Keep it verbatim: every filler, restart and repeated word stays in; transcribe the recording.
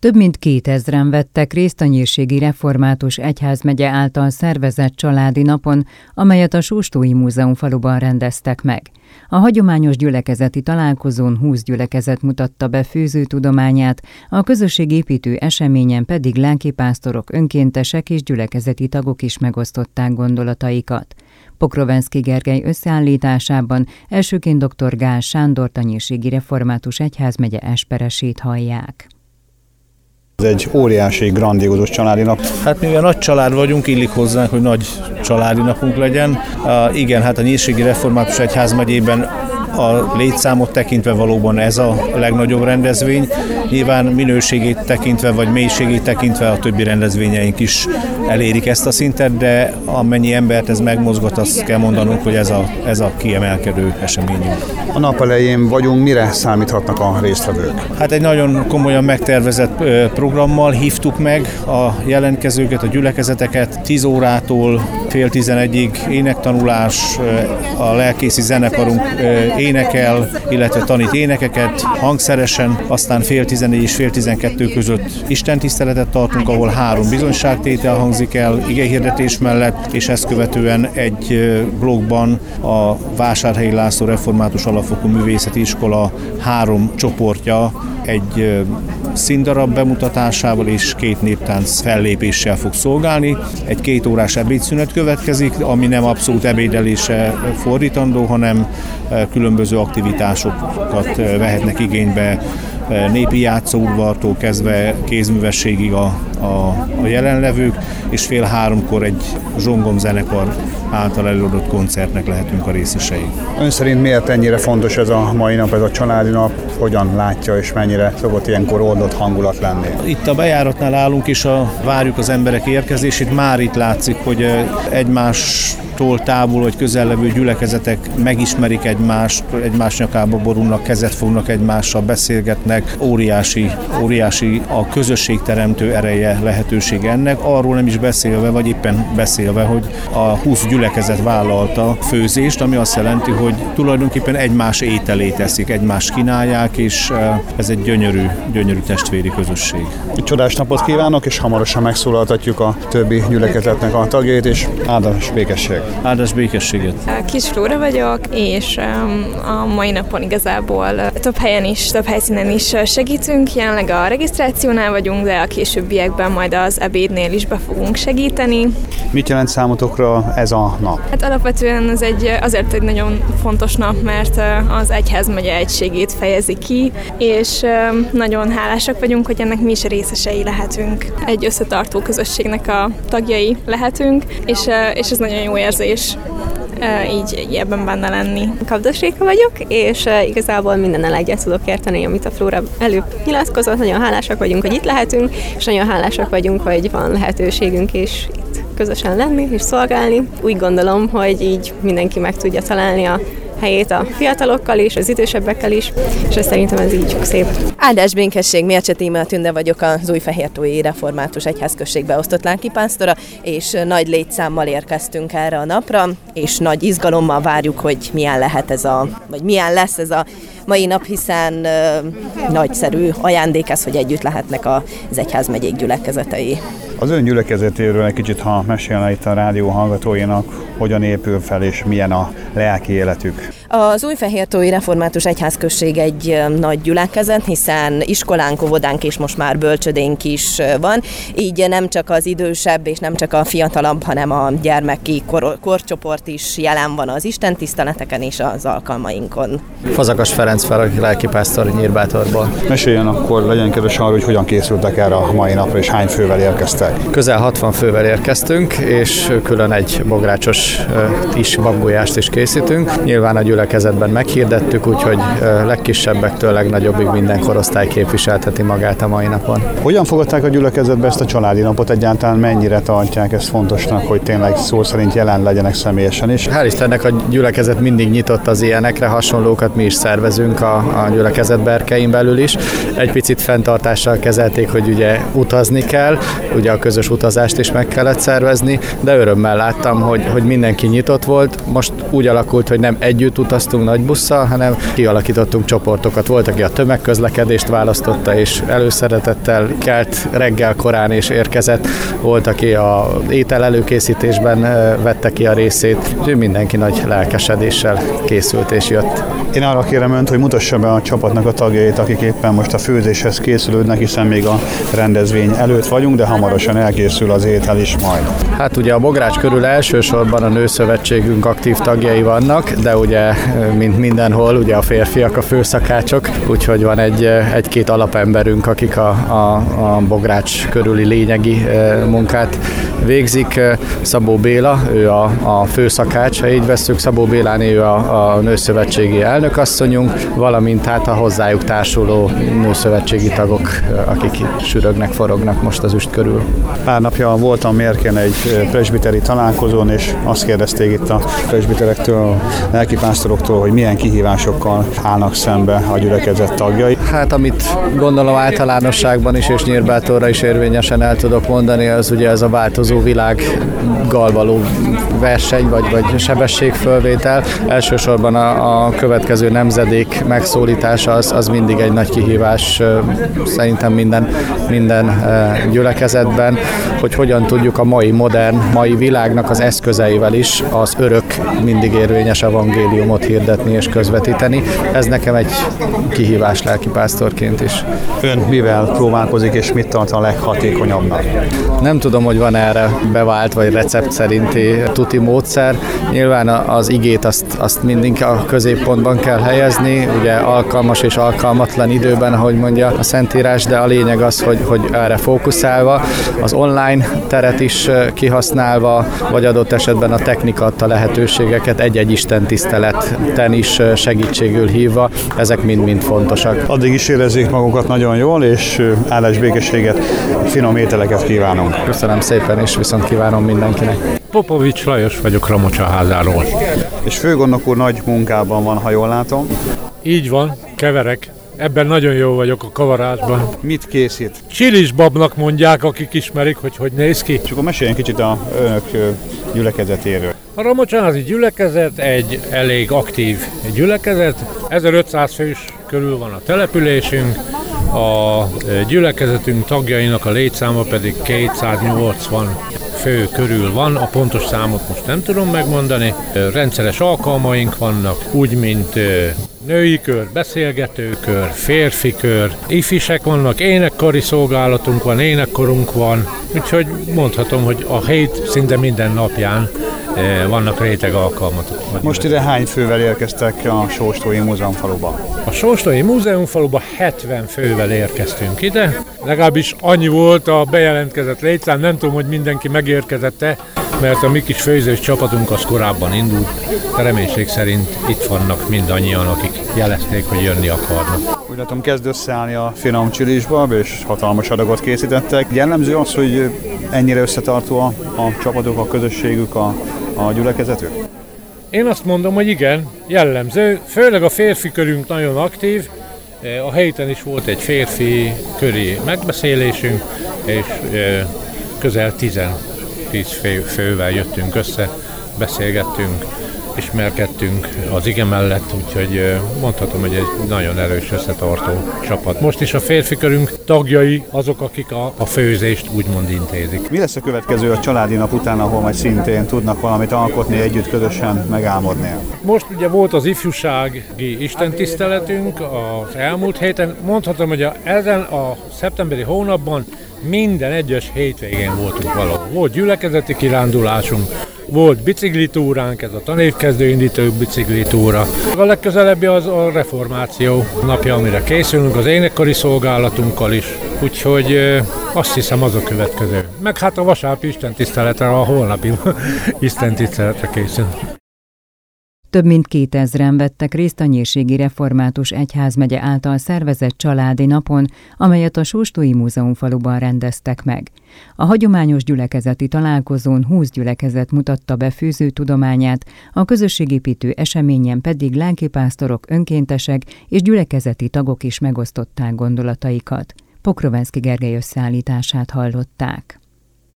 Több mint kétezren vettek részt a Nyírségi Református Egyházmegye által szervezett családi napon, amelyet a Sóstói Múzeum faluban rendeztek meg. A hagyományos gyülekezeti találkozón húsz gyülekezet mutatta be főzőtudományát, a közösségépítő eseményen pedig lelkipásztorok, önkéntesek és gyülekezeti tagok is megosztották gondolataikat. Pokrovenszky Gergely összeállításában elsőként dr. Gál Sándort, a Nyírségi Református Egyházmegye esperesét hallják. Ez egy óriási, grandiózus családi nap. Hát mivel nagy család vagyunk, illik hozzánk, hogy nagy családi napunk legyen. Uh, igen, hát a Nyírségi Református Egyházmegyében a létszámot tekintve valóban ez a legnagyobb rendezvény. Nyilván minőségét tekintve, vagy mélységét tekintve a többi rendezvényeink is elérik ezt a szintet, de amennyi embert ez megmozgat, azt kell mondanunk, hogy ez a, ez a kiemelkedő eseményünk. A nap elején vagyunk, mire számíthatnak a résztvevők? Hát egy nagyon komolyan megtervezett programmal hívtuk meg a jelentkezőket, a gyülekezeteket. tíz órától fél tizenegyig énektanulás, a lelkészi zenekarunk énekel, illetve tanít énekeket hangszeresen, aztán fél tizenegy és fél tizenkettő között istentiszteletet tartunk, ahol három bizonyságtétel hangzik el igehirdetés mellett, és ezt követően egy blogban a Vásárhelyi László Református Alapfokú Művészeti Iskola három csoportja egy színdarab bemutatásával és két néptánc fellépéssel fog szolgálni. Egy két órás ebédszünet következik, ami nem abszolút ebédelése fordítandó, hanem különböző aktivitásokat vehetnek igénybe, népi játszóudvartól kezdve kézművességig a, a, a jelenlevők, és fél háromkor egy zsongomzenekar által előadott koncertnek lehetünk a részesei. Ön szerint miért ennyire fontos ez a mai nap, ez a családi nap? Hogyan látja és mennyire szokott ilyenkor oldott hangulat lenni? Itt a bejáratnál állunk és a, várjuk az emberek érkezését. Már itt látszik, hogy egymástól távol vagy közel levő gyülekezetek megismerik egymást, egymás nyakába borulnak, kezet fognak egymással, beszélgetnek. Óriási, óriási a közösségteremtő ereje, lehetőség ennek. Arról nem is beszélve, vagy éppen beszélve, hogy a húsz gyülekezet vállalta főzést, ami azt jelenti, hogy tulajdonképpen egymás ételét eszik, egymást kínálják, és ez egy gyönyörű, gyönyörű testvéri közösség. Csodás napot kívánok, és hamarosan megszólaltatjuk a többi gyülekezetnek a tagjait, és áldás békesség. Áldás békességet. Kis Flóra vagyok, és a mai napon igazából több helyen is, több helyszínen is segítünk. Jelenleg a regisztrációnál vagyunk, de a későbbiekben majd az ebédnél is be fogunk segíteni. Mit jelent számotokra ez a nap? Hát alapvetően ez egy, azért egy nagyon fontos nap, mert az Egyházmegye egységét fejezi ki, és nagyon hálásak vagyunk, hogy ennek mi is részesei lehetünk. Egy összetartó közösségnek a tagjai lehetünk, és, és ez nagyon jó érzés így, így ebben benne lenni. Kapdos Réka vagyok, és igazából mindennel egyet tudok érteni, amit a Flóra előbb nyilatkozott. Nagyon hálásak vagyunk, hogy itt lehetünk, és nagyon hálásak vagyunk, hogy van lehetőségünk is itt közösen lenni és szolgálni. Úgy gondolom, hogy így mindenki meg tudja találni a helyét a fiatalokkal is, az idősebbekkel is, és ez szerintem ez így szép. Áldás békesség, Mércse Tímea Tünde vagyok, az Újfehértói Református Egyházközség beosztott lelkipásztora, és nagy létszámmal érkeztünk erre a napra, és nagy izgalommal várjuk, hogy milyen lehet ez a, vagy milyen lesz ez a mai nap, hiszen uh, nagyszerű ajándék ez, hogy együtt lehetnek az egyházmegyék gyülekezetei. Az ön gyülekezetéről egy kicsit, ha mesélne itt a rádió hallgatóinak, hogyan épül fel és milyen a lelki életük? Az Újfehértói Református Egyházközség egy nagy gyülekezet, hiszen iskolánk, óvodánk és most már bölcsödénk is van, így nem csak az idősebb és nem csak a fiatalabb, hanem a gyermeki kor- korcsoport is jelen van az istentiszteleteken és az alkalmainkon. Fazakas Ferenc fel, lelkipásztor Nyírbátorból. Meséljen akkor, legyen kedves arra, hogy hogyan készültek erre a mai napra, és hány fővel érkeztek? Közel hatvan fővel érkeztünk, és külön egy bográcsos is babgulyást is készítünk. Nyilván a gyülekezetben meghirdettük, úgyhogy legkisebbektől legnagyobbig minden korosztály képviselteti magát a mai napon. Hogyan fogadták a gyülekezetbe ezt a családi napot, egyáltalán mennyire tartják ezt fontosnak, hogy tényleg szó szerint jelen legyenek személyesen is? Hál' Istennek a gyülekezet mindig nyitott az ilyenekre, hasonlókat mi is szervezünk a, a gyülekezet berkein belül is. Egy picit fenntartással kezelték, hogy ugye utazni kell, ugye a közös utazást is meg kellett szervezni, de örömmel láttam, hogy, hogy mindenki nyitott volt. Most úgy alakult, hogy nem együtt utazunk, utaztunk nagy busszal, hanem kialakítottunk csoportokat. Volt, aki a tömegközlekedést választotta, és előszeretettel kelt reggel korán és érkezett. Volt, aki a étel előkészítésben vette ki a részét. Úgyhogy mindenki nagy lelkesedéssel készült és jött. Én arra kérem önt, hogy mutassa be a csapatnak a tagjait, akik éppen most a főzéshez készülődnek, hiszen még a rendezvény előtt vagyunk, de hamarosan elkészül az étel is majd. Hát ugye a Bogrács körül elsősorban a nőszövetségünk aktív tagjai vannak, de ugye mint mindenhol ugye a férfiak a főszakácsok, úgyhogy van egy, egy-két alapemberünk, akik a, a, a Bogrács körüli lényegi munkát végzik. Szabó Béla, ő a, a főszakács, ha így vesszük, Szabó Béláné, ő a, a nőszövetségi elnökasszonyunk, valamint hát a hozzájuk társuló nőszövetségi tagok, akik sürögnek, forognak most az üst körül. Pár napja voltam Mérkén egy presbiteri találkozón, és azt kérdezték itt a presbiterektől, a lelkipásztoroktól, hogy milyen kihívásokkal állnak szembe a gyülekezet tagjai. Hát amit gondolom általánosságban is és Nyírbátorra is érvényesen el tudok mondani, az ugye ez a változó világgal való verseny vagy, vagy sebességfölvétel. Elsősorban a, a következő nemzedék megszólítása az, az mindig egy nagy kihívás szerintem minden, minden gyülekezetben, hogy hogyan tudjuk a mai modern, mai világnak az eszközeivel is az örök, mindig érvényes evangéliumot hirdetni és közvetíteni. Ez nekem egy kihívás lelkipásztorként is. Ön mivel próbálkozik és mit tart a leghatékonyabbnak? Nem tudom, hogy van erre bevált vagy recept szerinti tuti módszer. Nyilván az igét azt, azt mindig a középpontban kell helyezni, ugye alkalmas és alkalmatlan időben, ahogy mondja a Szentírás, de a lényeg az, hogy, hogy erre fókuszálva, az online teret is kihasználva, vagy adott esetben a technika adta lehetőségeket egy-egy istentiszteleten is segítségül hívva, ezek mind-mind fontosak. Addig is érezzék magukat nagyon jól, és állás békességet, finom ételeket kívánunk. Köszönöm szépen, és viszont kívánom mindenkinek. Popovics Lajos vagyok Ramocsaházáról. És főgondnok úr nagy munkában van, ha jól látom. Így van, keverek. Ebben nagyon jó vagyok a kavarásban. Mit készít? Csilisbabnak mondják, akik ismerik, hogy hogy néz ki. És akkor meséljen kicsit a önök gyülekezetéről. A Ramocsaházi gyülekezet egy elég aktív gyülekezet. ezerötszáz fős körül van a településünk. A gyülekezetünk tagjainak a létszáma pedig kétszáznyolcvan fő körül van, a pontos számot most nem tudom megmondani. Rendszeres alkalmaink vannak, úgy, mint női kör, beszélgetőkör, férfi kör, ifisek vannak, énekkari szolgálatunk van, énekkorunk van, úgyhogy mondhatom, hogy a hét szinte minden napján vannak réteg alkalmatok. Most ide hány fővel érkeztek a Sóstói Múzeumfaluba? A Sóstói Múzeumfaluba hetven fővel érkeztünk ide, legalábbis annyi volt a bejelentkezett létszám, nem tudom, hogy mindenki megérkezette, mert a mi kis főzős csapatunk az korábban indult, de reménység szerint itt vannak mindannyian, akik jelezték, hogy jönni akarnak. Úgy látom, kezd összeállni a finom csilisbab, és hatalmas adagot készítettek. Jellemző az, hogy ennyire összetartó a, a csapatok, a közösségük, a, a gyülekezetük? Én azt mondom, hogy igen, jellemző. Főleg a férfi körünk nagyon aktív. A héten is volt egy férfi köri megbeszélésünk, és közel tíz fő, fővel jöttünk össze, beszélgettünk, ismerkedtünk az ige mellett, úgyhogy mondhatom, hogy egy nagyon erős összetartó csapat. Most is a férfi körünk tagjai azok, akik a, a főzést úgymond intézik. Mi lesz a következő a családi nap után, ahol majd szintén tudnak valamit alkotni, együtt közösen megálmodni? Most ugye volt az ifjúsági istentiszteletünk az elmúlt héten. Mondhatom, hogy a, ezen a szeptemberi hónapban minden egyes hétvégén voltunk valahol. Volt gyülekezeti kirándulásunk, volt biciklitúránk, ez a tanévkezdő indító biciklitúra. A legközelebbi az a reformáció napja, amire készülünk, az énekkari szolgálatunkkal is, úgyhogy azt hiszem az a következő. Meg hát a vasárnapi istentiszteletre, a holnapi istentiszteletre készülünk. Több mint kétezren vettek részt a Nyírségi Református Egyházmegye által szervezett családi napon, amelyet a Sóstói Múzeumfaluban rendeztek meg. A hagyományos gyülekezeti találkozón húsz gyülekezet mutatta be főzőtudományát, a közösségépítő eseményen pedig lelkipásztorok, önkéntesek és gyülekezeti tagok is megosztották gondolataikat. Pokrovenszky Gergely összeállítását hallották.